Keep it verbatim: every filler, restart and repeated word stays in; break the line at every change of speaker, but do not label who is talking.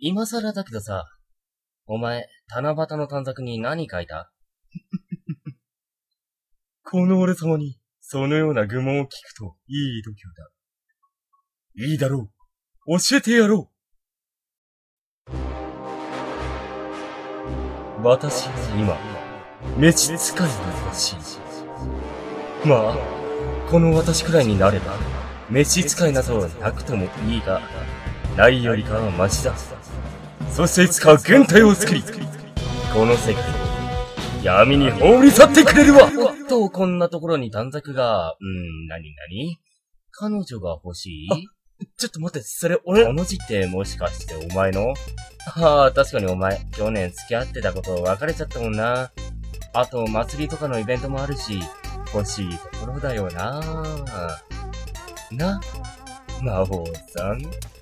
今更だけどさ、お前、七夕の短冊に何書いた？この俺様に、そのような愚問を聞くといい度胸だ。いいだろう。教えてやろう。私は今、召使いが欲しい。まあ、この私くらいになれば、召使いなどなくともいいが、ないよりかはマシだ。そしていつか軍隊を作り、この世界を闇に葬り去ってくれるわ。おっと、こんなところに短冊が、うーん、なになに？彼女が欲しい？ちょっと待って、それ俺、この字ってもしかしてお前の？ああ、確かにお前、去年付き合ってたこと別れちゃったもんな。あと、祭りとかのイベントもあるし、欲しいところだよな。な、魔王さん。